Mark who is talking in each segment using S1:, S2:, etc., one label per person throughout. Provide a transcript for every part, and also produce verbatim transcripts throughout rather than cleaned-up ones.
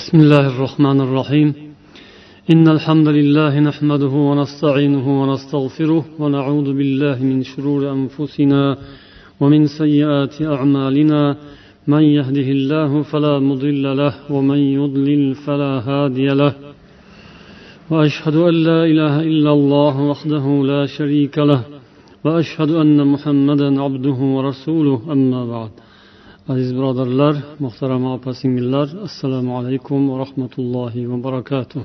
S1: بسم الله الرحمن الرحيم إن الحمد لله نحمده ونستعينه ونستغفره ونعوذ بالله من شرور أنفسنا ومن سيئات أعمالنا من يهده الله فلا مضل له ومن يضلل فلا هادي له وأشهد أن لا إله إلا الله وحده لا شريك له وأشهد أن محمدا عبده ورسوله أما بعد. Aziz birodarlar, muhtaram opa-singillar, assalomu alaykum va rahmatullohi va barakatuh.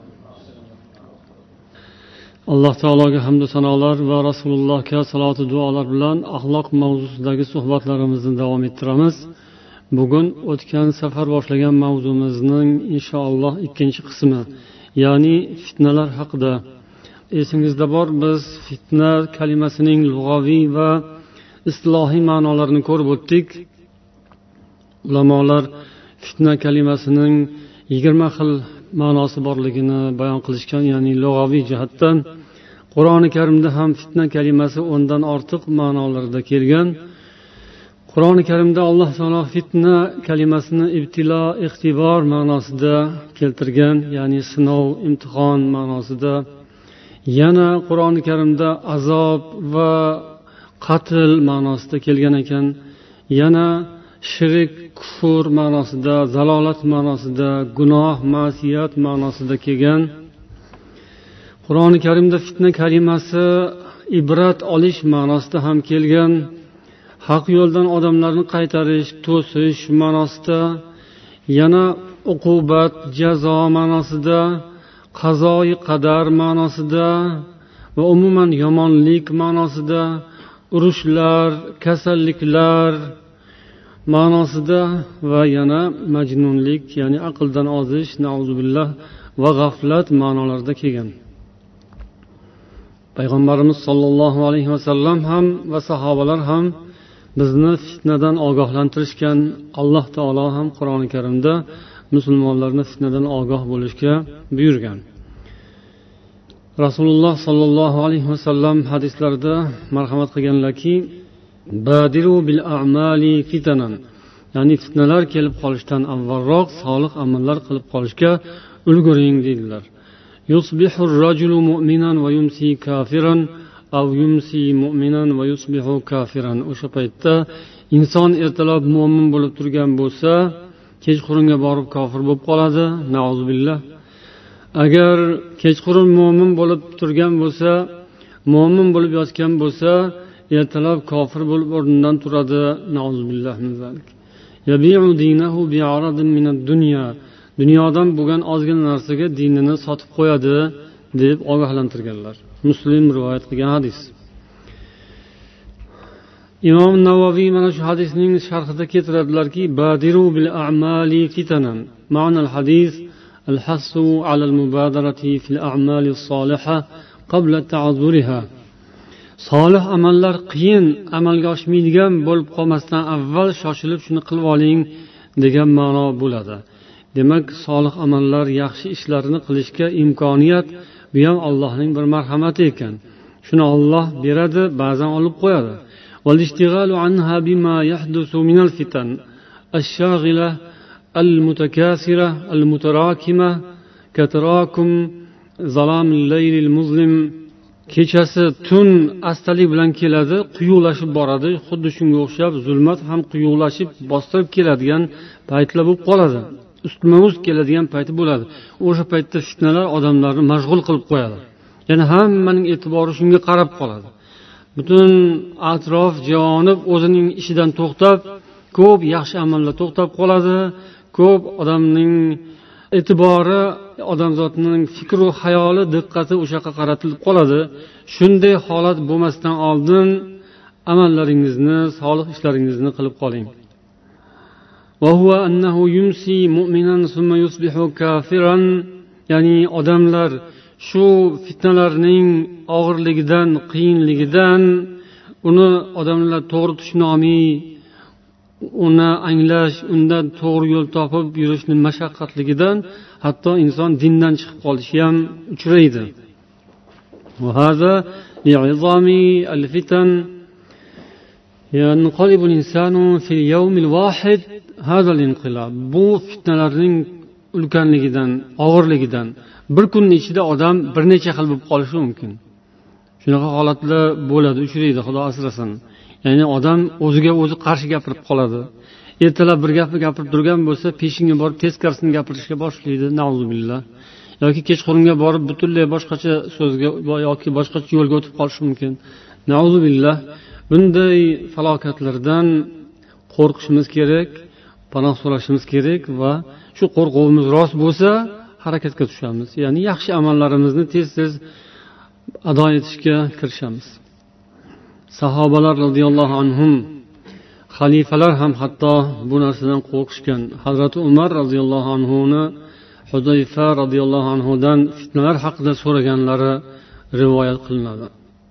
S1: Alloh taologa hamd va sanolar va Rasulullohga salot va duolar bilan axloq mavzusidagi suhbatlarimizni davom ettiramiz. Bugun o'tgan safar boshlagan mavzumizning inshaalloh ikkinchi qismi, ya'ni fitnalar haqida. Esingizda bor, biz fitna kalimasining lug'aviy va istilohiy ma'nolarini ko'rib o'tdik. Ulamolar fitna kalimasining yigirma xil ma'nosi borligini bayon qilishgan, ya'ni lug'aviy jihatdan. Qur'oni Karimda ham fitna kalimasi o'ndan ortiq ma'nolarda kelgan. Qur'oni Karimda Alloh taolo fitna kalimasini ibtilo, ixtibor ma'nosida keltirgan, ya'ni sinov, imtihon ma'nosida. Yana Qur'oni Karimda azob va qatl ma'nosida kelgan ekan. Yana shirk, kufr ma'nosida, zalolat ma'nosida, gunoh, ma'siyat ma'nosida kelgan. Qur'oni Karimda fitna kalimasi ibrat olish ma'nosida ham kelgan. Haq yo'ldan odamlarni qaytarish, to'sish ma'nosida, yana uqubat, jazo ma'nosida, qazoyi qadar ma'nosida va umuman yomonlik ma'nosida, urushlar, kasalliklar ma'nosida va yana majnunlik, ya'ni aqldan ozish, nauzubillah, va g'aflat ma'nolarida kelgan. Payg'ambarimiz sollallohu alayhi vasallam ham va sahobalar ham bizni fitnadan ogohlantirishgan. Alloh taolo ham Qur'oni Karimda musulmonlarni fitnadan ogoh bo'lishga buyurgan. Rasululloh sollallohu alayhi vasallam hadislarida marhamat qilganlarki, badiru bil a'mali fitanan, ya'ni fitnalar kelib qolishdan avvalroq solih amallar qilib qolishga ulguring dedilar. Yusbihu ar-rajulu mu'minan va yumsi kafiran aw yumsi mu'minan va yusbihu kafiran. O'sha paytda inson ertalab mu'min bo'lib turgan bo'lsa, kechqurunga borib kofir bo'lib qoladi. Nauzubillah. Agar kechqurun mu'min bo'lib turgan bo'lsa, mu'min bo'lib yotgan bo'lsa, ertalab kofir bo'lib o'rnidan turadi. Nauzubillah min zalik. Yabi'u dinahu bi'aradin min ad-dunya. Dunyodan bo'lgan ozgina narsaga dinini sotib qo'yadi deb ogohlantirganlar. Muslim rivoyat qilgan hadis. Imom Navoiy mana shu hadisning sharhida keltiradilarki, badiru bil a'mali fitanan. Ma'nal hadis al-hassu 'ala al-mubadarati fil a'mali as-salihah qabla ta'azzuriha. Solih amallar qiyin, amalga oshmaydigan bo'lib qolmasdan avval shoshilib shuni qilib oling degan ma'no bo'ladi. Demak, solih amallar, yaxshi ishlarni qilishga imkoniyat, bu ham Allohning bir marhamati ekan. Shuni Alloh beradi, ba'zan olib qo'yadi. Wal-ishtighalu anha bima yahdusu min al-fitan ash-shaghila al-mutakasira al-mutarakima katarakum zalam al-layl al-muzlim. Kechasi tun astalik bilan keladi, quyuqlashib boradi. Xuddi shunga o'xshab zulmat ham quyuqlashib bostirib keladigan paytlar bo'lib qoladi. Ustma-ust keladigan payti bo'ladi. O'sha paytda fitnalar odamlarni mashg'ul qilib qo'yadi. Ya'ni hammaning e'tibori shunga qarab qoladi. Butun atrof javonib o'zining ishidan to'xtab, ko'p yaxshi amallar to'xtab qoladi. Ko'p odamning e'tibori, odamzotning fikru xayoli, diqqati o'sha yoqqa qaratilib qoladi. Shunday holat bo'lmasdan oldin amallaringizni, solih ishlaringizni qilib qoling. Va huwa annahu yumsi mu'minan summa yusbihu kafiran, ya'ni odamlar shu fitnalarning og'irligidan, qiyinligidan, uni odamlar to'g'ri tushuna olmay, uni anglash, undan to'g'ri yo'l topib yurishning mashaqqatligidan hatto inson dindan chiqib qolishi ham uchraydi. Va hada li'izami al-fitan yanqalibu al-insanu fil yawm al-wahid hada al-inqilab. Bu fitnalarning ulkanligidan, og'irligidan bir kunning ichida odam bir necha xil bo'lib qolishi mumkin. Shunaqa holatlar bo'ladi, uchraydi, Xudo asrasin. Ya'ni odam o'ziga o'zi qarshi gapirib qoladi. Ertalab bir gapni gapirib turgan bo'lsa, peshinga borib teskarisini gapirishga boshlaydi, nauzubillah. Yoki kechqurunga borib butunlay boshqacha so'zga yoki boshqacha yo'lga o'tib qolishi mumkin. Nauzubillah. Bunday falokatlardan qo'rqishimiz kerak, panoh so'rashimiz kerak va shu qo'rquvimiz rost bo'lsa, harakatga tushamiz. Ya'ni yaxshi amallarimizni tez-tez ado etishga kirishamiz. Sahobalar radhiyallohu anhum, xalifalar ham hatto bu narsadan qo'rqishgan. Hazrat Umar radhiyallohu anhuni Hudayfa radhiyallohu anhudan fitnalar haqida so'raganlari rivoyat qilinadi.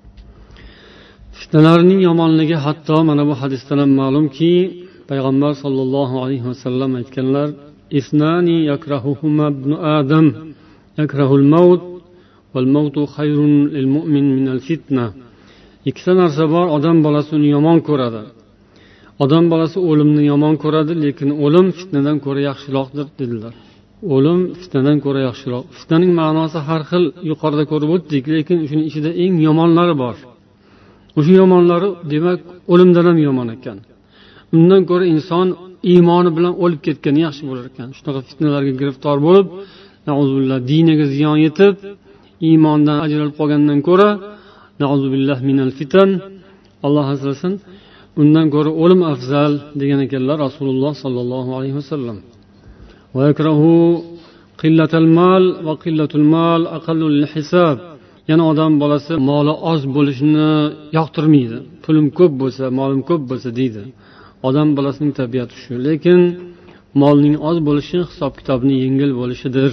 S1: Fitnalarning yomonligi hatto mana bu hadisdan ham ma'lumki, payg'ambar sollallohu alayhi vasallam aytganlar: "Isnani yakrahuhuma ibn Adam, yakrahul maut val mautu khayrun lil mu'min min al fitna." Ikkita narsa bor, odam bolasi uni yomon ko'radi. Odam bolasi o'limni yomon ko'radi, lekin o'lim fitnadan ko'ra yaxshiroqdir dedilar. O'lim fitnadan ko'ra yaxshiroq. Fitnaning ma'nosi har xil, yuqorida ko'rib o'tdik, lekin shuning ichida eng yomonlari bor. O'sha yomonlari demak o'limdan ham yomon ekan. Undan ko'ra inson iymoni bilan o'lib ketgani yaxshi bo'lar ekan. Shunaqa fitnalarga giriftor bo'lib, nauzubillah, diniga ziyon yetib, iymondan ajralib qolgandan ko'ra, nauzubillah minal fitan, Alloh asrasin, undan ko'ra o'lim afzal degan ekanlar Rasululloh sallallohu alayhi vasallam. Va yakrahu qillatal mal va qillatul mal aqallu lil hisab. Yana odam bolasi moli oz bo'lishini yoqtirmaydi. Pulim ko'p bo'lsa, molim ko'p bo'lsa deydi. Odam bolasining tabiati shu, lekin molning oz bo'lishi hisob kitobning yengil bo'lishidir.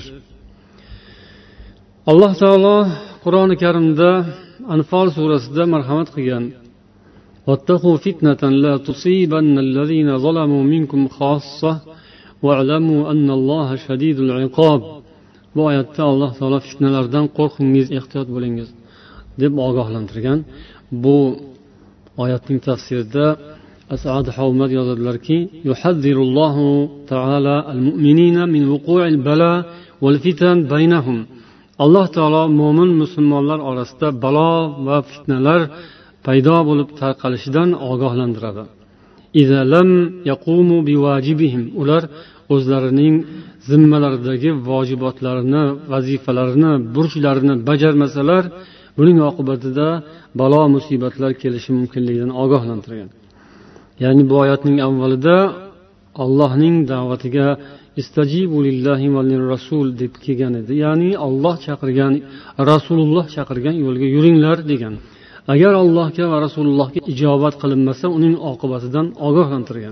S1: Alloh taolo Qur'oni Karimda Anfal surasida marhamat qilgan: "Wattaqu fitnatan la tusibanna allazina zalamu minkum khassa wa'lamu anna Alloha shadidul iqob." Bu oyatda Alloh taolo fitnalardan qo'rqingiz, ehtiyot bo'lingiz deb ogohlantirgan. Bu oyatning tafsirida As'ad Havmad yozadilarki: "Yuhaddirullohu ta'ala al-mu'minina min wuqu'il bala wal fitan baynahum." Alloh taolo mo'min musulmonlar orasida balo va fitnalar paydo bo'lib tarqalishidan ogohlantiradi. "Iza lam yaqumu biwajibihim." Ular o'zlarining zimmalaridagi vojibotlarini, vazifalarini, burchlarini bajarmasalar, buning oqibatida balo musibatlar kelishi mumkinligidan ogohlantirgan. Ya'ni bu oyatning avvalida Allohning da'vatiga istajibu lillahi va lir rasul deb kelgan edi. Ya'ni Alloh chaqirgan, Rasululloh chaqirgan yo'lga yuringlar degan. Agar Allohga va Rasulullohga ijobat qilinmasa, uning oqibatidan ogohlantirgan.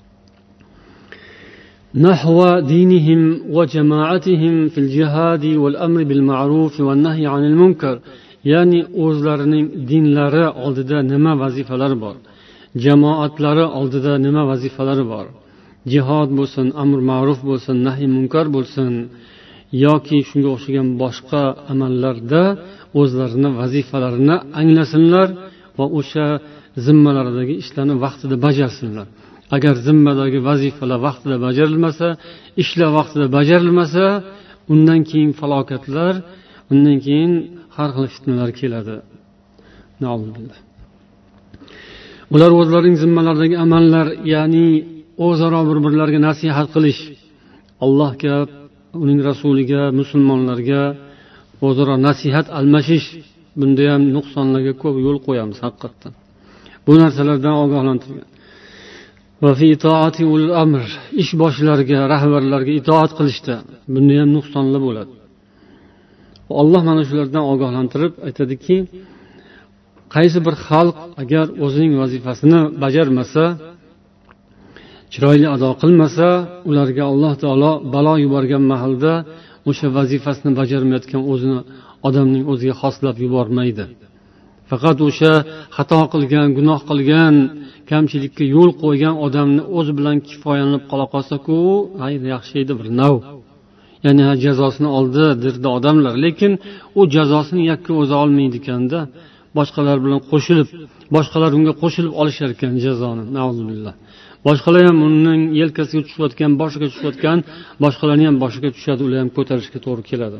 S1: Nahwa dinihim va jamoatihim fil jihadi wal amri bil ma'ruf va nahy anil munkar. Ya'ni o'zlarining dinlari oldida nima vazifalari bor? Jamoatlari oldida nima vazifalari bor? Jihad bo'lsin, amr ma'ruf bo'lsin, nahy munkar bo'lsin yoki shunga o'xshagan boshqa amallarda o'zlarining vazifalarini anglasinlar va o'sha zimmalaridagi ishlarni vaqtida bajarsinlar. Agar zimmadagi vazifalar vaqtida bajarilmasa, ishlar vaqtida bajarilmasa, undan keyin falokatlar, undan keyin har xil fitnalar keladi. Nauzubillah. Ular o'zlarining zimmalaridagi amallar, ya'ni o'zaro bir-birlariga nasihat qilish, Allohga, uning rasuliga, musulmonlarga o'zaro nasihat almashish, bunda ham nuqsonlarga ko'p yo'l qo'yamiz haqiqatan. Bu narsalardan ogohlantirgan. Va fi itoati ulul amr, ish boshlariga, rahbarlarga itoat qilishda bunda ham nuqsonlar bo'ladi. Alloh mana shulardan ogohlantirib aytadiki, qaysi bir xalq agar o'zining vazifasini bajarmasa, chiroyli ado qilmasa, ularga Alloh taolo balo yuborgan mahalda o'sha vazifasini bajarmayotgan o'zini odamning o'ziga xoslab yubormaydi. Faqat o'sha xato qilgan, gunoh qilgan, kamchilikka yo'l qo'ygan odamni o'zi bilan kifoyalanib qola qolsa-ku, hayr, yaxshi edi bir nav. Ya'ni jazosini oldi derdi odamlar, lekin u jazosini yakka o'zi olmaydi ekanda, boshqalar bilan qo'shilib, boshqalar unga qo'shilib olishar ekan jazoni. Nauzubillah. boshqalar ham uning yelkasiga tushayotgan, boshiga tushayotgan, boshqalarni ham boshiga tushadi, ular ham ko'tarishga to'g'ri keladi.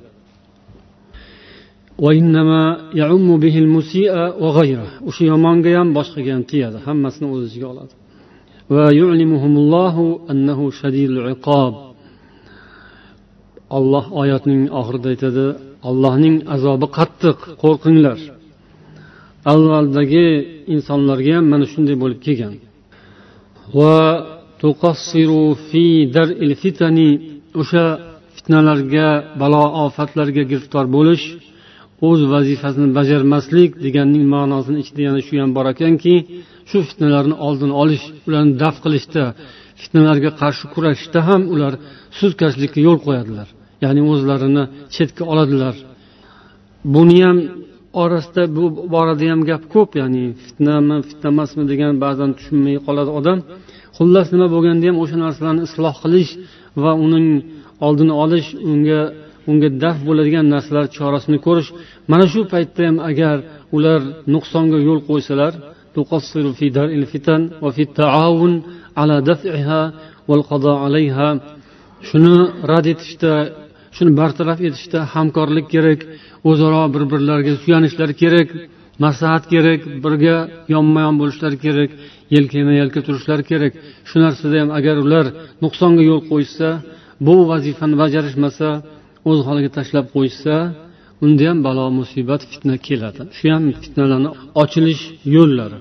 S1: Va innama ya'ummu bihil musii'a va ghayra. O'sha yomonga ham boshqaga ham tegadi, hammasini o'z ichiga oladi. Va yu'limuhumullohu annahu shadidul iqob. Alloh oyatning oxirida aytadi, Allohning azobi qattiq, qo'rqinglar. Avvaldagi insonlarga ham mana shunday bo'lib kelgan. Va tuqassiru fi dar'il fitani, o'sha fitnalarga, balo ofatlarga giriftor bo'lish, o'z vazifasini bajarmaslik deganning ma'nosini ichida yana shu ham bor ekanki, shu fitnalarni oldini olish, ularni daf qilishda, fitnalarga qarshi kurashishda ham ular sustkashlikka yo'l qo'yadilar. Ya'ni o'zlarini chetga oladilar. Buni ham orasida bu borada ham gap ko'p, ya'ni fitnami, fitna emasmi degan ba'zan tushunmay qoladi odam. Xullas nima bo'lganda ham o'sha narsalarni isloh qilish va uning oldini olish, unga unga daf bo'ladigan narsalar chorasini ko'rish. Mana shu paytda ham agar ular nuqsonga yo'l qo'ysalar, tuqassiru fi dar'il fitan va fi ta'awun ala daf'iha wal qada 'alayha, shuni rad etishda, shuni bartaraf etishda hamkorlik kerak, o'zaro bir-birlariga suyanishlar kerak, maslahat kerak, birga yonma-yon bo'lishlar kerak, yelkama-yelka turishlar kerak. Shu narsada ham agar ular nuqsonga yo'l qo'ysa, bu vazifani bajarishmasa, o'z holiga tashlab qo'ysa, unda ham balo, musibat, fitna keladi. Shu ham fitnalarning ochilish yo'llari.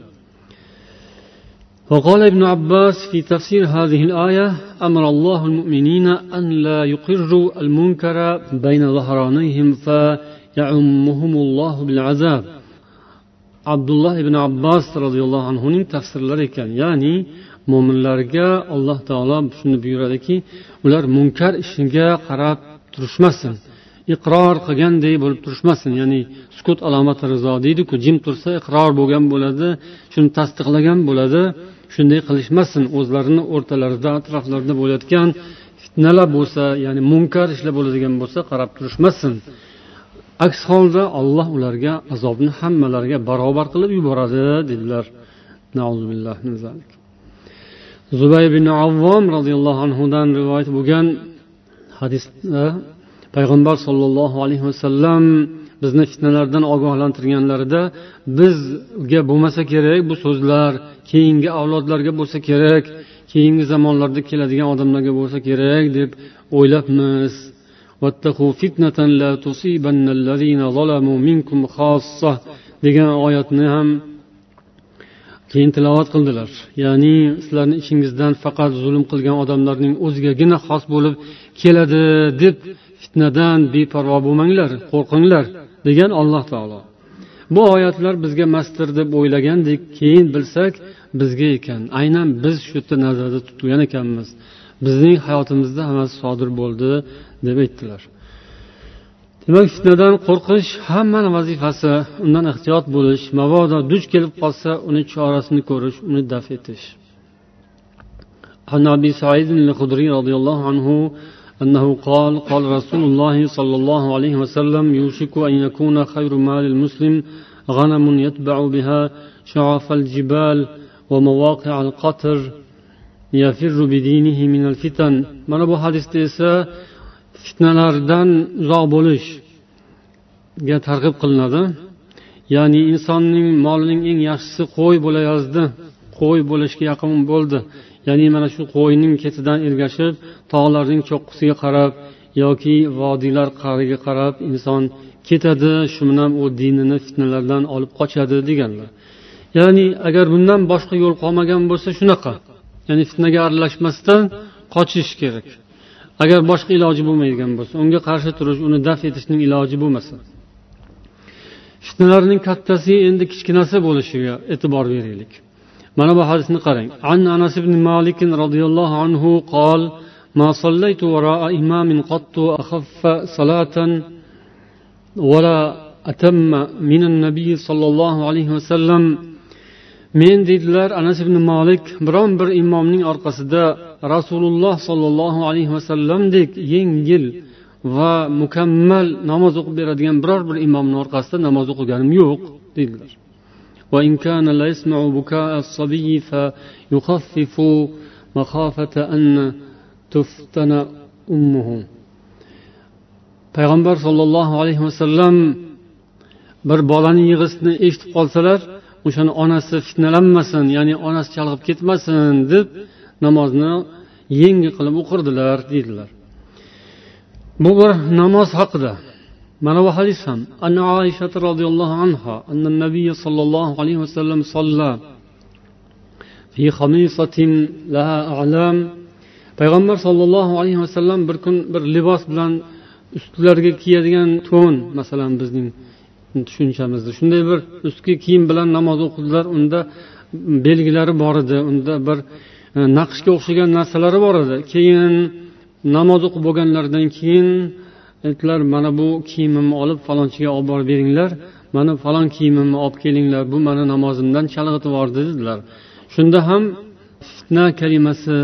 S1: وقال ابن عباس في تفسير هذه الآية: أمر الله المؤمنين أن لا يقروا المنكر بين ظهرانيهم فيعمهم الله بالعذاب. Abdullah ibn Abbas radhiyallohu anhuning tafsirlari ekan. Ya'ni mu'minlarga Alloh taolo shuni buyuradiki, ular munkar ishiga qarab turishmasin, iqror qilganday bo'lib turishmasin. Ya'ni sukut alomati rizo deydi-ku, jim tursa iqror bo'lgan bo'ladi, shuni tasdiqlagan bo'ladi. Shunday qilishmasin. O'zlarini o'rtalarida, atroflarida bo'layotgan fitnalar bo'lsa, ya'ni munkar ishlar bo'ladigan bo'lsa, qarab turishmasin. Aks holda Alloh ularga azobni hammalariga barobar qilib yuboradi dedilar. Nauzubillah min zalik. Zubayr ibn Avvom radhiyallohu anhu dan rivoyat bo'lgan hadisda payg'ambar sollallohu alayhi vasallam bizni fitnalardan ogohlantirganlarida, bizga bo'lmasa kerak bu so'zlar, keyingi avlodlarga bo'lsa kerak, keyingi zamonlarda keladigan odamlarga bo'lsa kerak deb o'ylabmiz. Wattaqu fitnatan la tusibanna allazina zalamu minkum khassa degan oyatni ham keyin tilovat qildilar. Ya'ni sizlarning ichingizdan faqat zulm qilgan odamlarning o'zigagina xos bo'lib keladi deb fitnadan beparvo bo'lmanglar, qo'rqinglar degan Alloh taolo. Bu oyatlar bizga mastir deb o'ylagandik, keyin bilsak bizga ekan. Aynan biz shu yerda nazarda tutgan ekanmiz. Bizning hayotimizda hammasi sodir bo'ldi deb aytdilar. Demak, fitnadan qo'rqish hammaning vazifasi, undan ehtiyot bo'lish, mabodo duch kelib qolsa, uni chorasini ko'rish, uni daf etish. An Abi Sa'id al-Khudri radhiyallohu anhu أنه قال قال رسول الله صلى الله عليه وسلم: يوشك أن يكون خير مال المسلم غنم يتبع بها شعاف الجبال ومواقع القطر يفر بدينه من الفتن. Mana bu hadisda esa fitnalardan uzoq bo'lishga targ'ib qilinadi. Ya'ni insonning molining eng yaxshisi qo'y bo'layozdi, qo'y bo'lishga yaqin bo'ldi. Ya'ni mana shu qo'yning ketidan ergashib, tog'larning cho'qqisiga qarab yoki vodiylar qa'riga qarab inson ketadi, shu bilan u dinini fitnalardan olib qochadi deganlar. Ya'ni agar bundan boshqa yo'l qolmagan bo'lsa shunaqa. Ya'ni fitnaga aralashmasdan qochish kerak. Agar boshqa iloji bo'lmaydigan bo'lsa, unga qarshi turish, uni daf etishning iloji bo'lmasa. Fitnalarning kattasi endi kichkinasi bo'lishiga e'tibor beraylik. Mana bu hadisni qarang. An Anas ibn Malik radhiyallohu anhu qol: "Ma sallaytu wara'a imamin qattu akhaffa salatan wa la atamma min an-nabiy sallallohu alayhi va sallam." Men dedilar, Anas ibn Malik biron bir imomning orqasida Rasululloh sallallohu alayhi va sallamdek yengil va mukammal namoz o'qib beradigan biror bir imomning orqasida namoz o'qiganim yo'q dedilar. وإن كان لا يسمع بكاء الصبي فيخفف مخافة أن تفتن أمه. payg'ambar sollallohu alayhi vasallam bir bolani yig'isini eshitib qolsalar, o'shani onasi fitnalanmasin, ya'ni onasi chalg'ib ketmasin deb namozni yengil qilib o'qirdilar deydilar. Bu bir namoz haqida. Mana bu hadis ham anna Oysha radhiyallohu anha anna nabiy sollallohu alayhi vasallam solla fi khamisatin laha a'lam. Payg'ambar sollallohu alayhi vasallam bir kun bir libos bilan ustlariga kiyadigan to'n, masalan bizning tushunchamizda shunday bir ustki kiyim bilan namoz o'qidilar. Unda belgilari bor edi, unda bir naqshga o'xshagan narsalari bor edi. Keyin namoz o'qib bo'lganlaridan keyin aytdilar, mana bu kiyimimni olib falonchiga olib borib beringlar, mana falon kiyimimni olib kelinglar, bu mani namozimdan chalg'itib yubordi dedilar. Shunda ham fitna kalimasi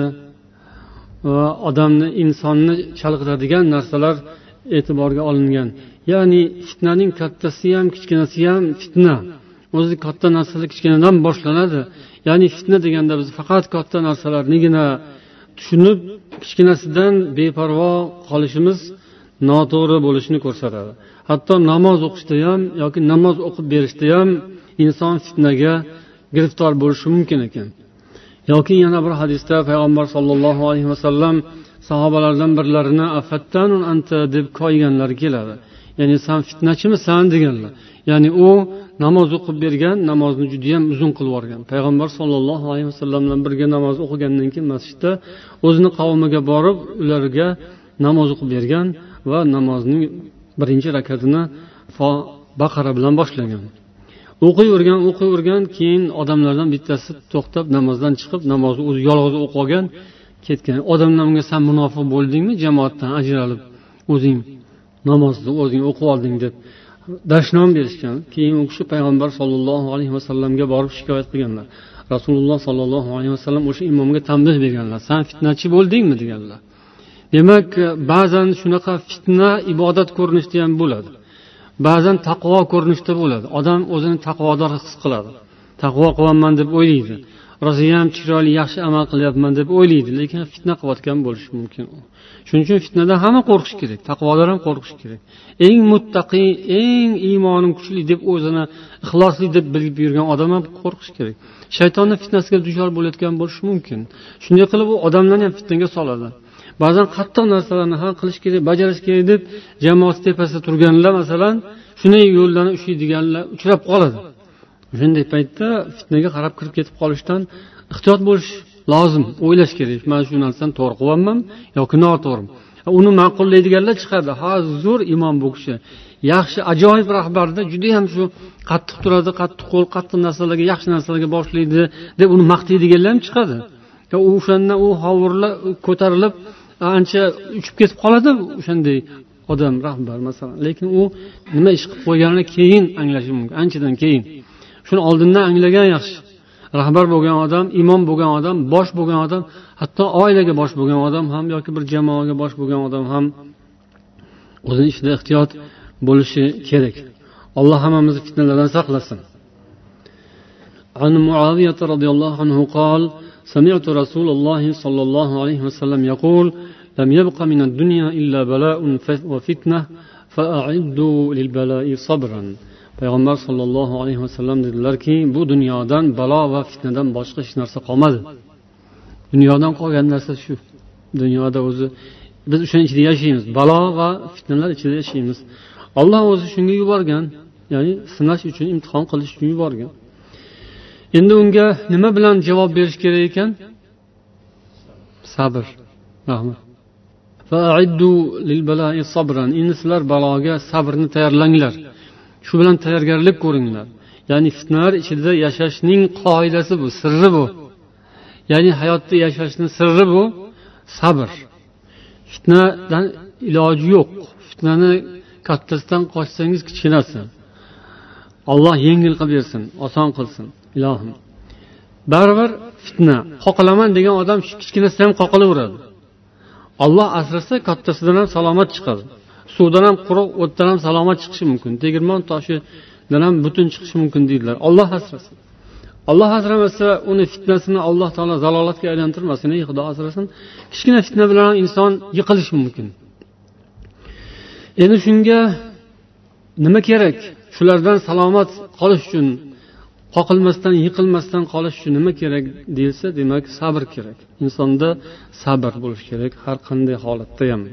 S1: va odamni, insonni chalg'itadigan narsalar e'tiborga olingan. Ya'ni fitnaning kattasi ham kichkinasi ham fitna. O'zi katta narsalar kichkinadan boshlanadi. Ya'ni fitna deganda biz faqat katta narsalarnigina tushunib, kichkinasidan beparvo qolishimiz noto'g'ri bo'lishini ko'rsatadi. Hatto namoz o'qishda ham yoki namoz o'qib berishda ham inson fitnaga giriftor bo'lishi mumkin ekan. Yoki yana bir hadisda payg'ambar sollallohu alayhi vasallam sahobalardan birlarini afattanun anta deb koyganlari keladi. Ya'ni sen fitnachimisan deganlar. Ya'ni u namoz o'qib bergan, namozni juda ham uzun qilib yuborgan. Payg'ambar sollallohu alayhi vasallam bilan birga namoz o'qigandan keyin masjidda o'zini qavmiga borib, ularga namoz o'qib bergan va namozning birinchi rakatini Baqara bilan boshlagan. O'qiyvergan, o'qiyvergan, keyin odamlardan bittasi to'xtab namozdan chiqib, namozni o'zi yolg'iz o'qib olgan, ketgan. Odamlar unga sen munofiq bo'ldingmi, jamoatdan ajralib, o'zing namozni o'zing o'qib olding deb dashnom berishgan. Keyin u kishi payg'ambar sollallohu alayhi vasallamga borib shikoyat qilganlar. Rasululloh sollallohu alayhi vasallam o'sha imomga tanbeh berganlar. Sen fitnachi bo'ldingmi deganlar. Demak, ba'zan shunaqa fitna ibodat ko'rinishida ham bo'ladi. Ba'zan taqvo ko'rinishida bo'ladi. Odam o'zini taqvodor his qiladi. Taqvo qilaman deb o'ylaydi. Rosa ham chiroyli, yaxshi amal qilyapman deb o'ylaydi, lekin fitna qilayotgan bo'lishi mumkin. Shuning uchun fitnadan hamma qo'rqish kerak, taqvodor ham qo'rqish kerak. Eng muttaqi, eng iymonim kuchli deb o'zini ixlosli deb bilib yurgan odam ham qo'rqish kerak. Shaytonning fitnasiga duchor bo'layotgan bo'lishi mumkin. Shunday qilib u odamlarni ham fitnaga soladi. Ba'zan qattiq narsalarni ham qilish kerak, bajarish kerak deb jamoat tepasida turganlar, masalan, shunday yo'llarni ushlaydiganlar uchrab qoladi. Shunday paytda fitnaga qarab kirib ketib qolishdan ehtiyot bo'lish lozim, o'ylash kerak. Men shu narsani to'g'ri qilyapman yoki noto'g'ri. Uni ma'qullaydiganlar chiqadi. Ha, zo'r imom bu kishi. Yaxshi, ajoyib rahbarda juda ham shu qattiq turadi, qattiq qo'l, qattiq narsalarga, yaxshi narsalarga boshlaydi deb uni maqtaydiganlar ham chiqadi. Va u o'shandan u hovurlar ko'tarilib ancha uchib ketib qoladi o'shanday odam rahbar masalan. Lekin u nima ish qilib qo'yganini keyin anglashi mumkin, anchadan keyin. Shuni oldindan anglagan yaxshi. Rahbar bo'lgan odam, imom bo'lgan odam, bosh bo'lgan odam, hatto oilaga bosh bo'lgan odam ham yoki bir jamoaga bosh bo'lgan odam ham o'zining ishida ehtiyot bo'lishi kerak. Alloh hammamizni fitnalardan saqlasin. An Muaviyah radhiyallohu anhu قال سمعت رسول الله صلى الله عليه وسلم يقول لم يبق من الدنيا إلا بلاء وفتنة فأعدوا للبلاء صبرا. Payg'ambar sollallohu alayhi vasallam dedilarki, bu dunyodan balo va fitnadan boshqa hech narsa qolmadi. Dunyodan qolgan narsa shu. Dunyoda o'zi biz o'shaning ichida yashaymiz. Balo va fitnalar ichida yashaymiz. Alloh o'zi shunga yuborgan, ya'ni sinash uchun, imtihon qilish uchun yuborgan. Endi unga nima bilan javob berish kerak ekan? Sabr. Rahmat. Fa'iddu lil bala'i sabran. Endi sizlar baloga sabrni tayyorlanglar. Shu bilan tayyorgarlik ko'ringlar. Ya'ni fitnalar ichida yashashning qoidasi bu, sirri bu. Ya'ni hayotda yashashning sirri bu sabr. Fitnadan iloji yo'q. Fitnani kattasidan qochsangiz kichkinasi. Alloh yengil qilib bersin, oson qilsin, ilohim. Baribir fitna qoqilaman degan odam kichkinasidan ham qoqilaveradi. Alloh asrasa kattasidan ham salomat chiqadi. Suvdan ham quruq, o'tdan ham salomat chiqishi mumkin. Tegirmon toshidan ham butun chiqishi mumkin deydilar. Alloh asrasin. alloh asramasa uni fitnasini alloh taolo zalolatga aylantirmasin, ey xudo asrasin. Kichkina fitna bilan inson yiqilishi mumkin. Endi shunga nima kerak? Shulardan salomat qolish uchun, qoqilmasdan, yiqilmasdan qolish uchun nima kerak deyilsa, demak sabr kerak. Insonda sabr bo'lish kerak har qanday holatda ham.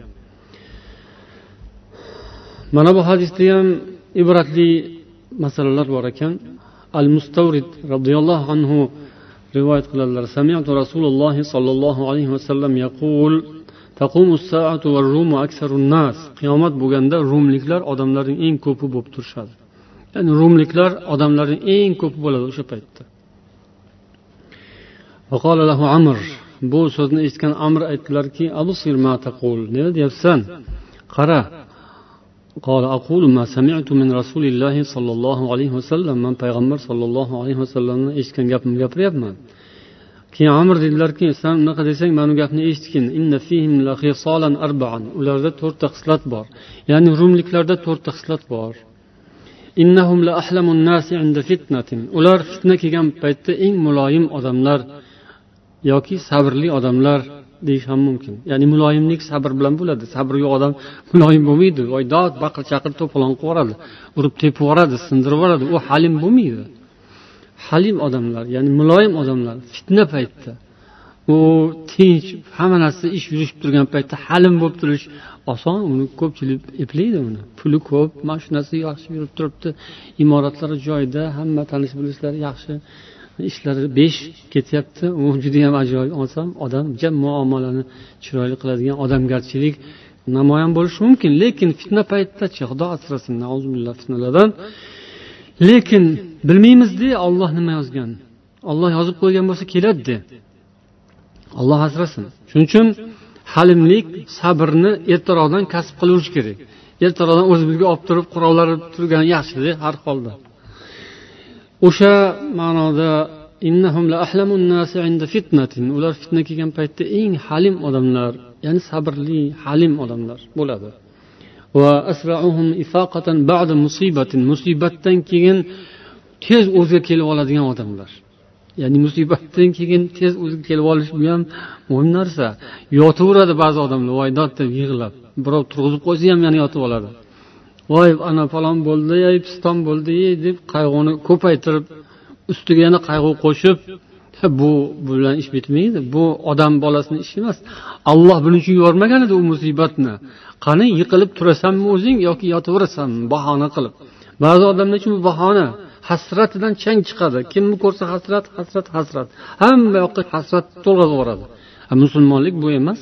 S1: Mana bu hadisda ham ibratli masalalar bor ekan. Al-Mustawrid radhiyallohu anhu rivoyat qiladilar. Sami'tu Rasululloh sallallohu alayhi vasallam yaqul: "Taqumu as-sa'atu war-rumu aktharun nas." Qiyomat bo'lganda rumliklar odamlarning eng ko'pi bo'lib turishadi. Ya'ni rumliklar odamlarning eng ko'pi bo'ladi o'sha paytda. Va qala lahu Amr, bu so'zni eshitgan Amr aytdilarki: "Absir ma taqul." Ne deyapsan? Qara. قال أقول ما سمعت من رسول الله صلى الله عليه وسلم. من payg'ambar sallallohu alayhi vasallamdan eshitgan gapimni gapiryapman. Keyin Amr dedilarki, sen unaqa desang, men u gapni eshitgin. Inna fihim la khisalan arba'an. Ularda to'rtta xislat bor. Ya'ni rumliklarda to'rtta xislat bor. Innahum la ahlamun nasi 'inda fitnatin. Ular fitna kelgan paytda eng muloyim odamlar yoki sabrli odamlar deyish ham mumkin. Ya'ni muloyimlik sabr bilan bo'ladi. Sabr yo'q odam muloyim bo'lmaydi. Voydod, baqir chaqir to'polon qilib, urib tepib yuboradi, sindirib yuboradi. U halim bo'lmaydi. Halim odamlar, ya'ni muloyim odamlar fitna paytda, u tinch, hamma narsa ish yurishib turgan paytda halim bo'lib turish oson. Uni ko'pchilik eplaydi uni. Puli ko'p, mashinasi yaxshi yurib turibdi, imoratlari joyida, hamma tanish bilishlari yaxshi. Ishlari besh ketyapti. U juda ham ajoyib oson odam, jam muomalani chiroyli qiladigan odamgarchilik namoyon bo'lishi mumkin, lekin fitna paytida-chi, Xudo asrasin, nauzubillah fitnalardan. Lekin bilmaymiz-da Alloh nima yozgan. Alloh yozib qo'ygan bo'lsa keladi-da. Alloh asrasin. Shuning uchun halimlik, sabrni ertaroqdan kasb qilish kerak. Ertaroqdan o'zimizga olib turib qurollar turgan yaxshi har holda. O'sha ma'noda innahum la ahlamun nasi 'inda fitnatin. Ular fitna kelgan paytda eng halim odamlar, ya'ni sabrli, halim odamlar bo'ladi. Va asra'uhum ifaqatan ba'da musibatin. Musibatdan keyin tez o'ziga kelib oladigan odamlar. Ya'ni musibatdan keyin tez o'ziga kelib olish bu ham muhim narsa. Yotaveradi ba'zi odamlar, voydod deb yig'lab. Birov turg'izib qo'ysa ham yana yotib oladi. Voy, ana falon bo'ldi, ey piston bo'ldi deb qayg'uni ko'paytirib, ustiga yana qayg'u qo'shib, bu bilan ish bitmaydi. Bu odam bolasining ishi emas. Alloh buning uchun yubormagan edi u musibatni. Qani yiqilib turasanmi o'zing yoki yotaverasanmi bahona qilib. Ba'zi odamlar uchun bu bahona, hasratidan chang chiqadi. Kimni ko'rsa hasrat, hasrat, hasrat. Hamma yoqqa hasrat to'lg'azib yuboradi. Musulmonlik bu emas.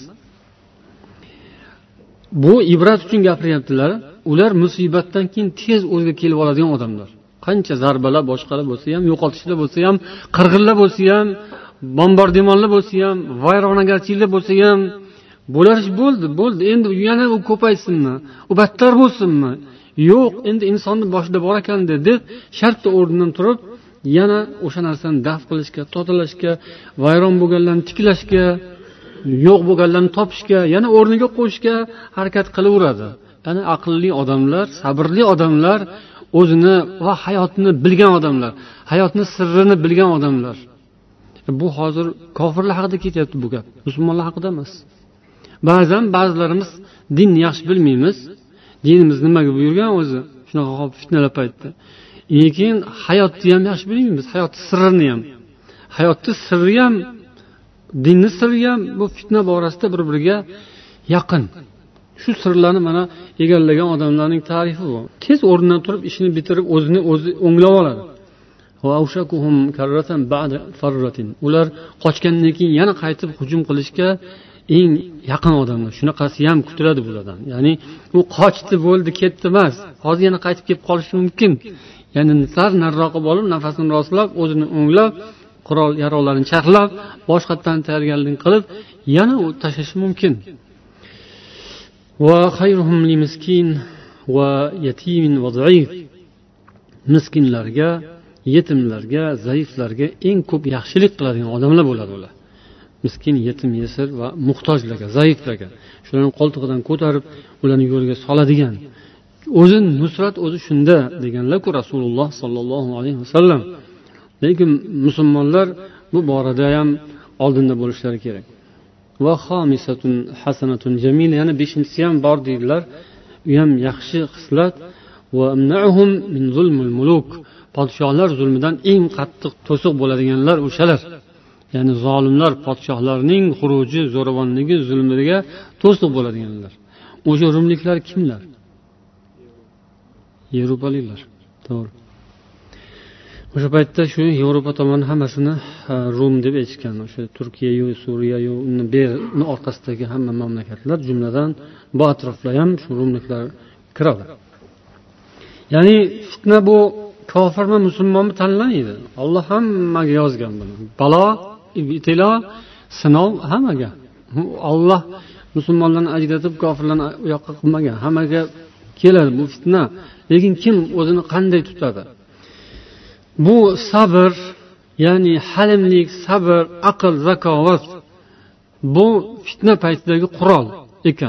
S1: Bu ibrat uchun gapiryaptilar. Ular musibatdan keyin tez o'ziga kelib oladigan odamlar. Qancha zarbalar boshqalar bo'lsa ham, yo'qotishlar bo'lsa ham, qirg'inlar bo'lsa ham, bombardimonlar bo'lsa ham, vayronagarchiliklar bo'lsa ham, bo'larish bo'ldi, bo'ldi. Endi yana u ko'paysinmi? U battar bo'lsinmi? Yo'q, endi insonning boshida bor ekan deb shartta o'rnidan turib, yana o'sha narsani daf qilishga, tozalashga, vayron bo'lganlarni tiklashga, yo'q bo'lganlarni topishga, yana o'rniga qo'yishga harakat qilaveradi. Ya'ni aqlli odamlar, sabrli odamlar, o'zini va hayotni bilgan odamlar, hayotni sirrini bilgan odamlar. Bu hozir kofirlar haqida ketyapti bu gap, musulmonlar haqida emas. Ba'zan ba'zilarimiz dinni yaxshi bilmaymiz. Dinimiz nimaga buyurgan o'zi? Shunaqa qolib fitnalar paytda. Lekin hayotni ham yaxshi bilmaymiz, hayotning sirrini ham. Hayotning sirri ham, dinning sirri ham bu fitna borasida bir-biriga yaqin. Shu sirlarni mana egallagan odamlarning tarifi bu. Tez o'rnidan turib ishini bitirib o'zini o'zi o'nglab oladi. Va aushakuhum karratan ba'da farratin. Ular qochgandan keyin yana qaytib hujum qilishga eng yaqin odamlar. Shunaqasi ham kutiladi bulardan. Ya'ni u qochdi, bo'ldi, ketdi emas. Hozir yana qaytib kelib qolishi mumkin. Ya'ni sal nariroqqa borib, nafasini roslab, o'zini o'nglab, qurol yarog'larini chaqlab, boshqatdan tayyorgarlik qilib, yana u tashlashi mumkin. Va khayruhum li miskin va yatimin va zaif. Miskinlarga, yetimlarga, zaiflarga eng ko'p yaxshilik qiladigan odamlar bo'ladi ular. Miskin, yetim, yesir va muhtojlarga, zaiflarga, shularni qo'ltig'idan ko'tarib, ularni yo'liga soladigan. O'zi nusrat o'zi shunda deganlar-ku Rasululloh sallallohu alayhi vasallam. lekin musulmonlar bu borada ham oldinda bo'lishlari kerak. Va xomisatun hasanatun jamila, yana beshinchisi ham bor deydilar. U ham yaxshi xislat. Va amna'uhum min zulmil muluk, podshohlar zulmidan eng qattiq to'siq bo'ladiganlar o'shalar. Ya'ni zolimlar podshohlarning xuruji, zo'ravonligi, zulmiga to'siq bo'ladiganlar. O'sha rumliklar kimlar? Yevropaliklar. To'g'ri. O'sha paytda shu Yevropa tomon hammasini Rum deb aytishgan. O'sha Turkiya, yu Suriya, yu uni orqasidagi hamma mamlakatlar, jumladan bu atroflar ham shu rumliklar kiradi. Ya'ni fitna bu kofirmi, musulmonmi tanlamaydi. Alloh hammaga yozgan buni. Balo, ibtilo, sinov hammaga. Alloh musulmonlarni ajratib kofirlarni u yoqqa qilmagan. Hammaga keladi bu fitna. Lekin kim o'zini qanday tutadi? Bu sabr, ya'ni halimlik, sabr, aql, zakovat bu fitna paytidagi qurol ekan.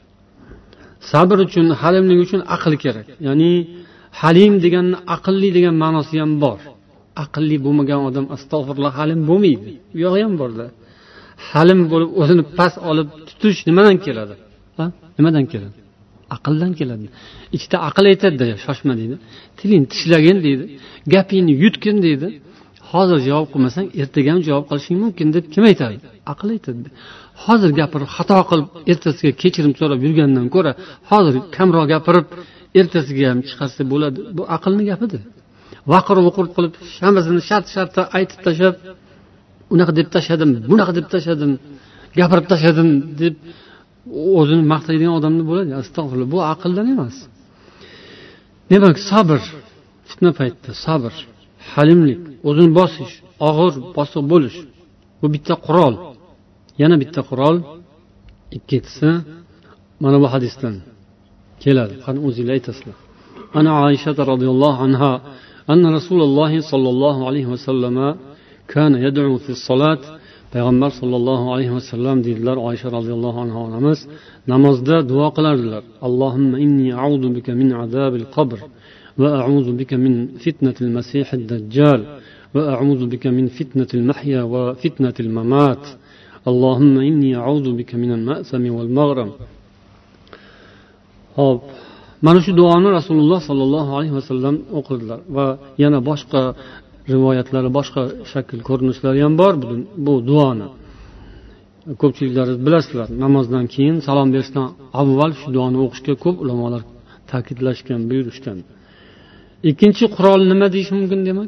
S1: Sabr uchun, halimlik uchun aql kerak. Ya'ni halim deganni aqlli degan ma'nosi ham bor. Aqlli bo'lmagan odam astag'firulloh halim bo'lmaydi. Bu yo'q ham borda. Halim bo'lib o'zini past olib tutish nimadan keladi? Ha? Nimadan keladi? Aqldan keladi. Ichida aql aytadi, shoshma deydi. Tilingni tishlagin deydi. Gapingni yutgin deydi. Hozir javob qilmasang, ertaga ham javob qilishing mumkin deb kim aytadi? Aql aytadi. Hozir gapirib xato qilib, ertasiga kechirim so'rab yurgandan ko'ra, hozir kamroq gapirib, ertasiga ham chiqarsa bo'ladi. Bu aqlni gapidir. Vaqir vuqur qilib, hammasini shart-shartda aytib tashlab, unaqa deb tashladim, bunaqa deb tashladim, gapirib tashladim deb o'zini maqtaydigan odamni bo'ladi. Astag'firullah, bu aqldan emas. Demak, sabr, fitna paytida sabr, halimlik, o'zini bosish, og'ir bosiq bo'lish. Bu bitta qurol. Yana bitta qurol, ikkinchisi mana bu hadisdan keladi. Qani o'zingizlar aytasizlar. Ana Oysha radhiyallohu anha anna Rasululloh sallallohu alayhi va sallama kana yad'u fi salat. Payg'ambar sallallohu alayhi va sallam deydilar, Oysha radhiyallohu anha onamiz namozda duo qilardilar. Allohumma inni a'udhu bika min azabil qabr va a'udhu bika min fitnatil masihid dajjal va a'udhu bika min fitnatil mahya va fitnatil mamat. Allohumma inni a'udhu bika minal ma'sami wal maghrib. Hop, mana shu duoni Rasululloh sallallohu alayhi va sallam o'qidilar va yana boshqa rivoyatlari, boshqa shakl ko'rinishlari ham bor bu, bu duoni. Ko'pchiliklaringiz bilasizlar, namozdan keyin salom berishdan avval shu duoni o'qishga ko'p ulamolar ta'kidlashgan, buyurishgan. Ikkinchi qurol nima deyish mumkin demak?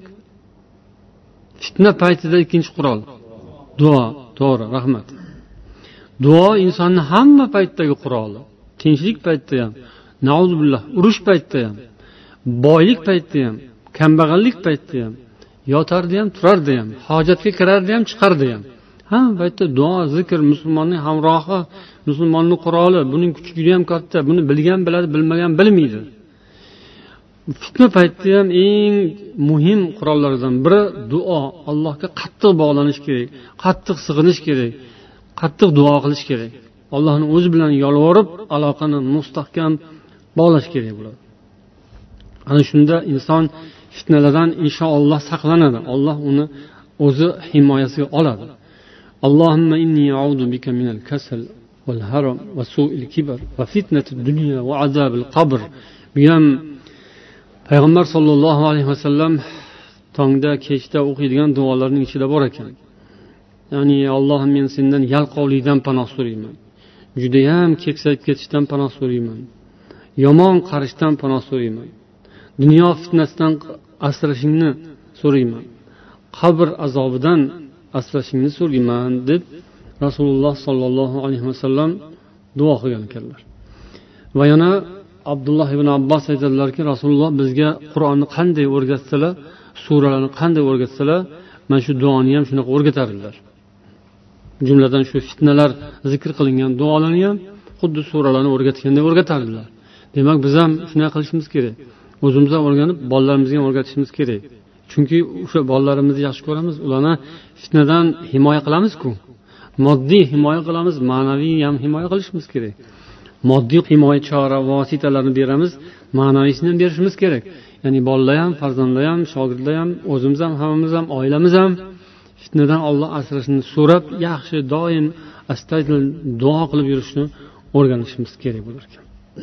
S1: Fitna paytida ikkinchi qurol duo. To'g'ri, rahmat. Duo insonning hamma paytdagi quroli. Tinchlik paytida ham, nauzubillah, urush paytida ham, boylik paytida ham, kambag'allik paytida ham, yotardi ham, turardi ham, hojatga kirardi ham, chiqardi ham. Hamma paytda duo, zikr musulmonning hamrohi, musulmonning quroli. Buning kuchi ham katta. Buni bilgan biladi, bilmagan bilmaydi. Fitna paytida ham eng muhim qurollardan biri duo. Allohga qattiq bog'lanish kerak, qattiq sig'inish kerak, qattiq duo qilish kerak. Allohning o'zi bilan yolvorib, aloqani mustahkam bog'lash kerak bo'ladi. Ana shunda inson fitnalardan inshaalloh saqlanadi. Alloh uni o'zi himoyasiga oladi. Allohumma inni a'udhu bika minal kasal wal haram va su'il kibr va fitnatid dunya va azabil qabr. Bu ham Payg'ambar sollallohu alayhi vasallam tongda, kechda o'qiydigan duolarning ichida bor ekan. Ya'ni Allohim, men sendan yalqovlikdan panoh so'rayman. Juda ham keksayib ketishdan panoh so'rayman. Yomon qarishdan panoh so'rayman. Dunyo fitnasidan asrashingni so'rayman. Qabr azobidan asrashingni so'rayman deb Rasululloh sollallohu alayhi vasallam duo qilgan ekanlar. Va yana Abdulloh ibn Abbos aytadilarki, Rasululloh bizga Qur'onni qanday o'rgatsalar, suralarni qanday o'rgatsalar, mana shu duoni ham shunaqa o'rgatardilar. Jumladan shu fitnalar zikr qilingan duolarni ham xuddi suralarni o'rgatganday o'rgatardilar. Demak, biz ham shunday qilishimiz kerak. O'zimiz ham o'rganib, bolalarimizga ham o'rgatishimiz kerak. Chunki o'sha bolalarimizni yaxshi ko'ramiz, ularni fitnadan himoya qilamiz-ku. Moddiy himoya qilamiz, ma'naviy ham himoya qilishimiz kerak. Moddiy himoya chora vositalarini beramiz, ma'naviysini ham berishimiz kerak. ya'ni bolalar ham, farzandlar ham, shogirdlar ham, o'zimiz ham, hammamiz ham, oilamiz ham fitnadan Alloh asrashini so'rab, yaxshi doim astag'firul duo qilib yurishni o'rganishimiz kerak bo'lar ekan.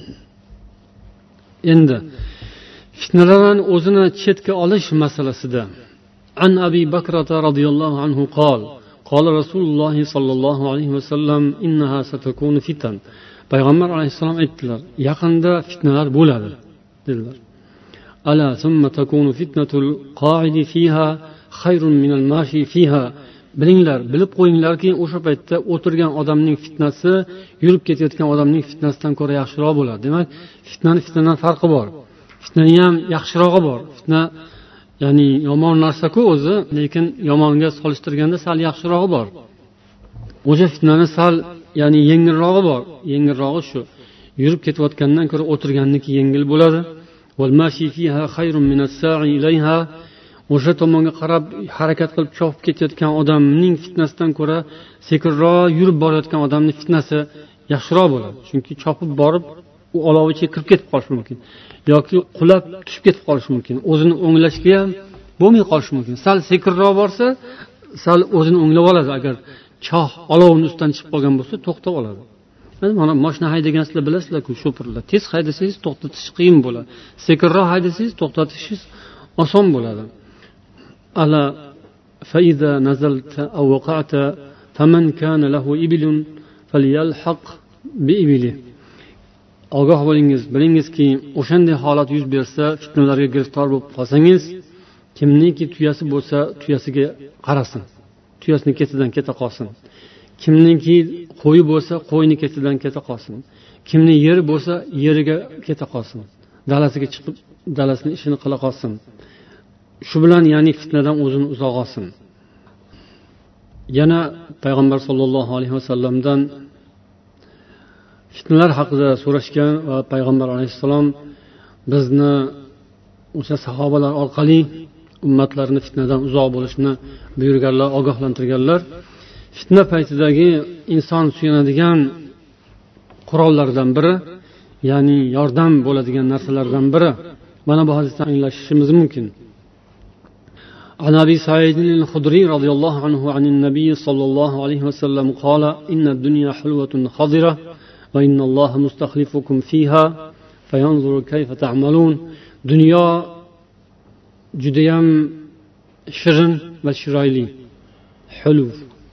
S1: Endi fitnalardan o'zini chetga olish masalasida an Abi Bakrata radhiyallohu anhu qol qala Rasululloh sallallohu alayhi vasallam innaha satakunu fitan. Payg'ambar alayhissalom aytdilar, yaqinda fitnalar bo'ladi dedilar. Ala thumma takunu fitnatul qa'idi fiha khayrun minal mashi fiha. Bilinglar, bilib qo'yinglarki, o'sha paytda o'tirgan odamning fitnasi yurib ketayotgan odamning fitnasidan ko'ra yaxshiroq bo'ladi. Demak, fitnani fitnadan farqi bor. Fitnaning ham yaxshirog'i bor. Fitna ya'ni yomon narsa-ku o'zi, lekin yomonga solishtirganda sal yaxshirog'i bor. O'sha fitnani sal ya'ni yengilrog'i bor. Yengilrog'i shu. Yurib ketayotgandan ko'ra o'tirganniki yengil bo'ladi. Wal mashi fiha khayrun minas sa'i ilayha. O'sha tomonga qarab harakat qilib chopib ketayotgan odamning fitnasidan ko'ra sekinroq yurib borayotgan odamning fitnasi yaxshiroq bo'ladi. Chunki chopib borib u olov ichiga kirib ketib qolishi mumkin yoki qulab tushib ketib qolishi mumkin. O'zini o'nglashga ham bo'lmay qolishi mumkin. Sal sekinroq borsa, sal o'zini o'nglab oladi. Agar choh olovning ustidan chiqib qolgan bo'lsa, to'xtab oladi. Mana mashina haydaganingizlar bilasizlar-ku, sho'pirlar. Tez haydasangiz to'xtatish qiyin bo'ladi. Sekinroq haydasangiz to'xtatishingiz oson bo'ladi. Ala فإذا نزلت أو وقعت فمن كان له إبل فليلحق بإبله. Ogoh bo'lingiz, bilingizki, o'shanday holat yuz bersa, fitnalarga giriftor bo'lib qolsangiz, kimniki tuyasi bo'lsa, tuyasiga qarasin. Tuyasini ketidan keta qolsin. Kimniki qo'yi bo'lsa, qo'yini ketidan keta qolsin. Kimning yeri bo'lsa, yeriga keta qolsin. Dalasiga chiqib, dalasini ishini qila qolsin. Shu bilan ya'ni fitnadan o'zini uzoq olsin. Yana payg'ambar sollallohu alayhi vasallamdan fitnalar haqida so'rashgan va payg'ambar alayhissalom bizni o'sha sahobalar orqali ummatlarini fitnadan uzoq bo'lishni buyurganlar, ogohlantirganlar. Fitna paytidagi inson suyanadigan qurollardan biri, ya'ni yordam bo'ladigan narsalardan biri. Mana bu hadisdan anglashimiz mumkin. عن أبي سعيد الخدري رضي الله عنه عن النبي صلى الله عليه وسلم قال إن الدنيا حلوة خضرة وإن الله مستخلفكم فيها فينظر كيف تعملون. دنيا جديم شرن وشرايلي حلو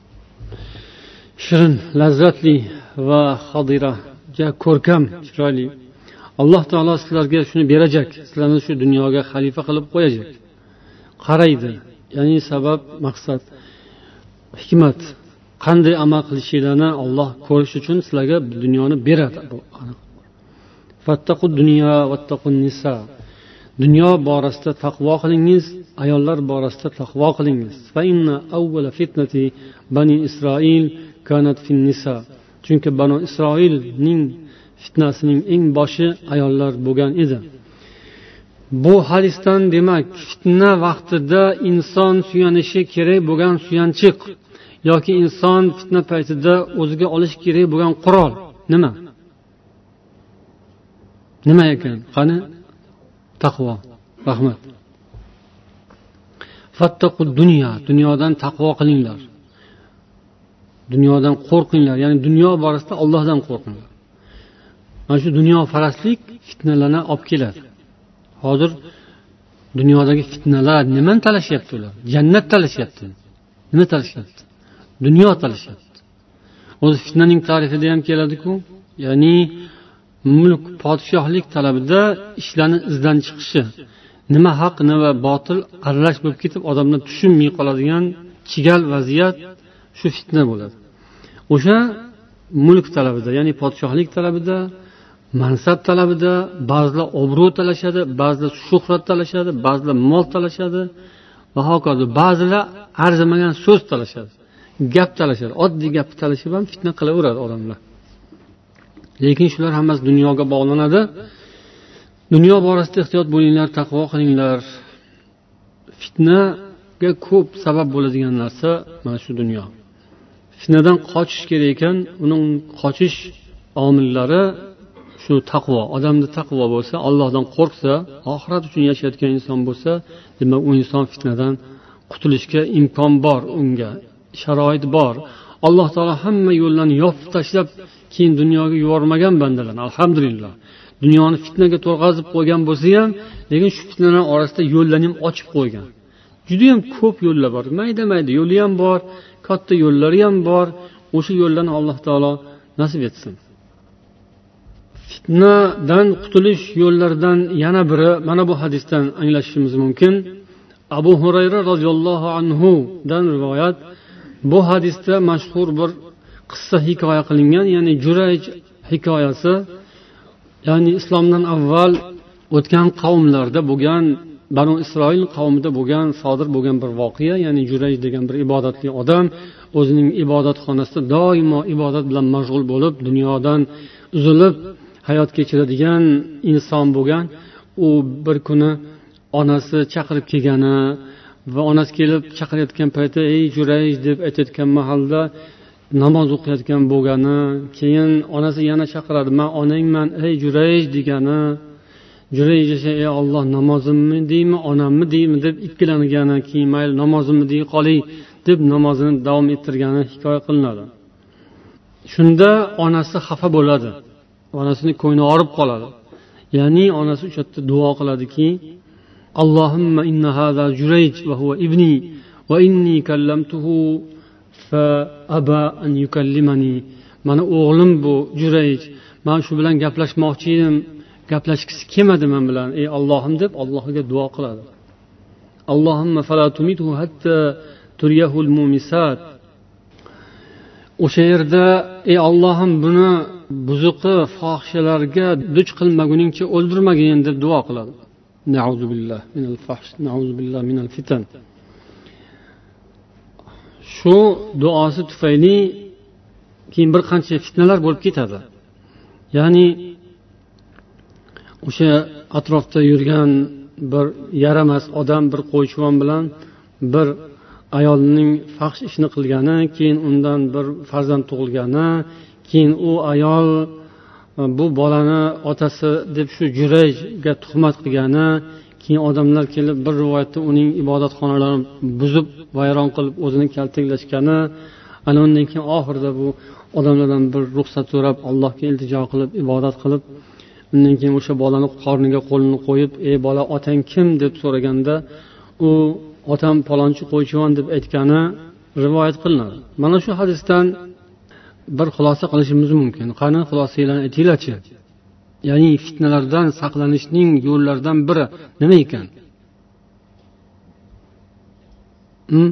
S1: شرن لذتلي وخضرة جا كوركم شرايلي. الله تعالى sizlarga shuni berajak, sizlarni shu dunyoga xalifa qilib qo'yajak. Qaraydi, ya'ni sabab, maqsad, hikmat, qanday amal qilishinglarni Alloh ko'rish uchun sizlarga dunyoni beradi. Bu aniq. Fattaqud dunya vattaqun nisa. Dunyo borasida taqvo qilingiz, ayollar borasida taqvo qilingiz. Fa inna awwala fitnati bani Isroil kanat fin nisa. Chunki bani Isroilning fitnasining eng boshi ayollar bo'lgan edi. Bu hadisdan demak, fitna vaqtida inson suyanishi kerak bo'lgan suyanchiq yoki inson fitna paytida o'ziga olish kerak bo'lgan qurol nima? Nima ekan? Qani? Taqvo. Rahmat. Fattaqud dunya, dunyodan taqvo qilinglar. Dunyodan qo'rqinglar, ya'ni dunyo borasida Allohdan qo'rqinglar. Mana shu dunyo faraslik fitnalarni olib keladi. Hozir dunyodagi fitnalar nimani talashyapti ular? Jannat talashyapti. Nima talashyapti? Dunyo talashyapti. O'zi fitnaning ta'rifida ham keladi-ku, ya'ni mulk, podshohlik talabida ishlarni izdan chiqishi. Nima haq, nima botil aralash bo'lib ketib, odamlar tushunmay qoladigan chigal vaziyat shu fitna bo'ladi. O'sha mulk talabida, ya'ni podshohlik talabida, mansab talabida ba'zilar obro' talashadi, ba'zilar shuhrat talashadi, ba'zilar mol talashadi va hokazo. Ba'zilar arzimagan so'z talashadi, gap talashadi. Oddiy gap talashib ham fitna qilaveradi odamlar. Lekin shular hammasi dunyoga bog'lanadi. Dunyo borasida ehtiyot bo'linglar, taqvo qilinglar. Fitnaga ko'p sabab bo'ladigan narsa mana shu dunyo. Fitnadan qochish kerak ekan, uning qochish omillari shu shu taqvo. Odamda taqvo bo'lsa, Allohdan qo'rqsa, oxirat uchun yashayotgan inson bo'lsa, demak u inson fitnadan qutulishga imkon bor, unga sharoit bor. Alloh taolo hamma yo'llarni yopib tashlab keyin dunyoga yubormagan bandalar, alhamdulillah. Dunyoni fitnaga to'rg'azib qo'ygan bo'lsa ham, lekin shu fitnalar orasida yo'llarni ham ochib qo'ygan. Juda ham ko'p yo'llar bor. Mayda-mayda yo'li ham bor, katta yo'llari ham bor. O'sha yo'llarni Alloh taolo nasib etsin. Fitnadan qutulish yo'llaridan yana biri mana bu hadisdan anglashimiz mumkin. Abu Hurayra radhiyallohu anhu dan rivoyat. Bu hadisda mashhur bir qissa hikoya qilingan, ya'ni Jurayj hikoyasi, ya'ni islomdan avval o'tgan qavmlarda bo'lgan, Banu Isroil qavmida bo'lgan, sodir bo'lgan bir voqea, ya'ni Jurayj degan bir ibodatli odam o'zining ibodatxonasida doimo ibodat bilan mashg'ul bo'lib, dunyodan uzilib hayot kechiradigan inson bo'lgan. U bir kuni onasi chaqirib kelgani va onasi kelib chaqirayotgan paytda ey Jurayj deb aytayotgan mahalda namoz o'qiyotgan bo'lgani, keyin onasi yana chaqiradi, men onangman ey Jurayj degani, Jurayj esa ey Alloh, namozimni deymi, onamni deymi deb ikkilanigani, keyin mayli namozimni dey qolay deb namozini davom ettirgani hikoya qilinadi. Shunda onasi xafa bo'ladi. Onasining ko'ngli og'rib qoladi. Ya'ni onasi o'sha yerda duo qiladiki, Allohumma inna hadha Jurayj va huwa ibni va inni kallamtuhu fa aba an yukallimani. Mana o'g'lim bu Jurayj. Men shu bilan gaplashmoqchi edim, gaplashgisi kelmadi men bilan. Ey Allohim deb Allohga duo qiladi. Allohumma fala tumithu hatta turyahul mumisat. O'sha yerda ey Allohim buni buzuqi fohishalarga duch qilmaguningcha o'ldirmagin deb duo qiladi. Na'uzu billah minal fahsh, na'uzu billah minal fitan. Shu duosi tufayli keyin bir qancha fitnalar bo'lib ketadi. Ya'ni o'sha atrofda yurgan bir yaramas odam bir qo'ychivon bilan bir ayolning fahsh ishini qilgani, keyin undan bir farzand tug'ilgani, keyin u ayol bu bolani otasi deb shu Jurayjga tuhmat qilgani, keyin odamlar kelib bir rivoyatda uning ibodatxonalarini buzib, vayron qilib o'zini kaltaklashgani, ana undan keyin oxirida bu odamlardan bir ruxsat so'rab, Allohga iltijo qilib, ibodat qilib, undan keyin o'sha bolani qorniga qo'lini qo'yib, "Ey bola, otang kim?" deb so'raganda, u otam palonchi qo'ychivon deb aytgani rivoyat qilinadi. Mana shu hadisdan bir xulosa qilishimiz mumkin. Qani xulosalarni aytinglar-chi? Ya'ni fitnalardan saqlanishning yo'llaridan biri nima ekan? Hmm?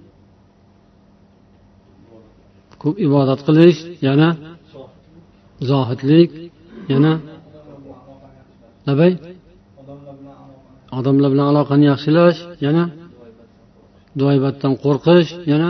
S1: Ko'p ibodat qilish, yana zohidlik, yana nabay? Odamlar bilan aloqani yaxshilash, yana duoibatdan qo'rqish, yana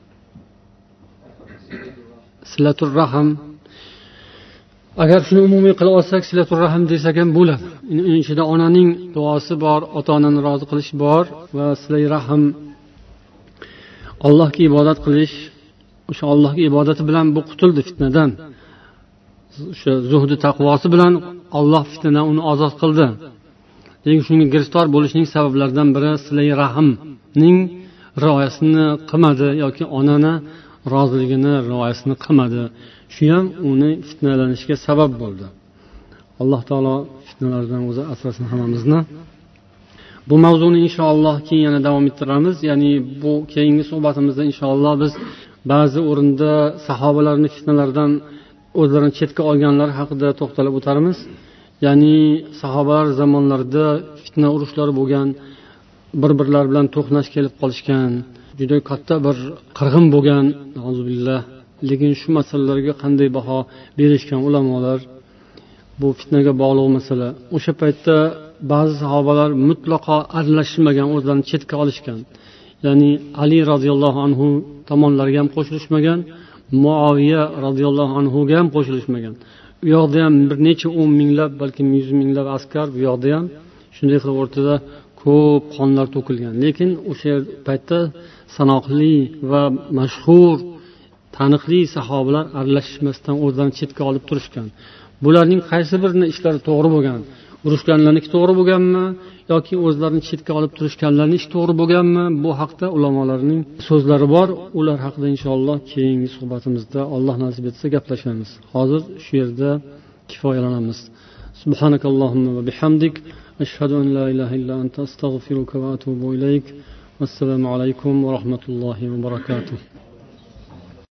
S1: silatur rahim. Agar shuni umumiy qila olsak, silatur rahim desak ham bo'ladi. Uning ichida onaning duosi bor, ota-onani rozi qilish bor va silay rahim, Allohga ibodat qilish. O'sha Allohga ibodati bilan bu qutuldi fitnadan. O'sha zuhdi taqvosi bilan Alloh fitnadan uni ozod qildi. Lekin shunga giriftor bo'lishning sabablaridan biri silay rahimning rioyasini qilmadi yoki onani roziligini rioyasini qilmadi. Shu ham uni fitnalanishiga sabab bo'ldi. Alloh taolo fitnalardan o'zi asrasin hammamizni. Bu mavzuni inshaalloh keyin yana davom ettiramiz. Ya'ni bu keyingi suhbatimizda inshaalloh biz ba'zi o'rinda sahobalarning fitnalardan o'zlarini chetga olganlar haqida to'xtalib o'tarmiz. Ya'ni sahobalar zamonlarida fitna urushlari bo'lgan, bir-birlari bilan to'qnash kelib qolishgan, juda katta bir qirg'in bo'lgan, auzubillah. Lekin shu masalalarga qanday baho berishgan ulamolar, bu fitnaga bog'liq masala. O'sha paytda ba'zi sahobalar mutlaqo aralashmagan, o'zlarini chetga olishgan. Ya'ni Ali radhiyallohu anhu tomonlariga ham qo'shilishmagan, Muaviya radhiyallohu anhuga ham qo'shilishmagan. U yoqda ham bir necha o'n minglab, balki yuz minglab askar, bu yoqda ham shunday qilib o'rtada ko'p qonlar to'kilgan. Lekin o'sha paytda sanoqli va mashhur, taniqli sahobalar aralashmasdan o'zlarini chetga olib turishgan. bularning qaysi birini ishlari to'g'ri bo'lgan, urushganlarniki to'g'ri bo'lganmi yoki o'zlarini chetga olib turishganlarning ishi to'g'ri bo'lganmi, bu haqda ulamolarning so'zlari bor. Ular haqida inshaalloh keyingi suhbatimizda Alloh nasib etsa gaplashamiz. Hozir shu yerda kifoyalanamiz. Subhanakallohumma va bihamdik ashhadu an la ilaha illa anta astaghfiruka va atubu ilayk. Assalomu alaykum va rahmatullohi va barakatuh.